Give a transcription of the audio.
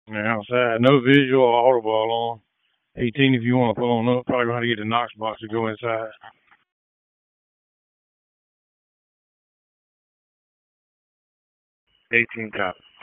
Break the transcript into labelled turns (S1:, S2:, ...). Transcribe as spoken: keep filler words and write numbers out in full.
S1: Yeah, outside. No visual or audible on. eighteen if you want to pull on up. Probably going to get the Knox box to go inside. eighteen top.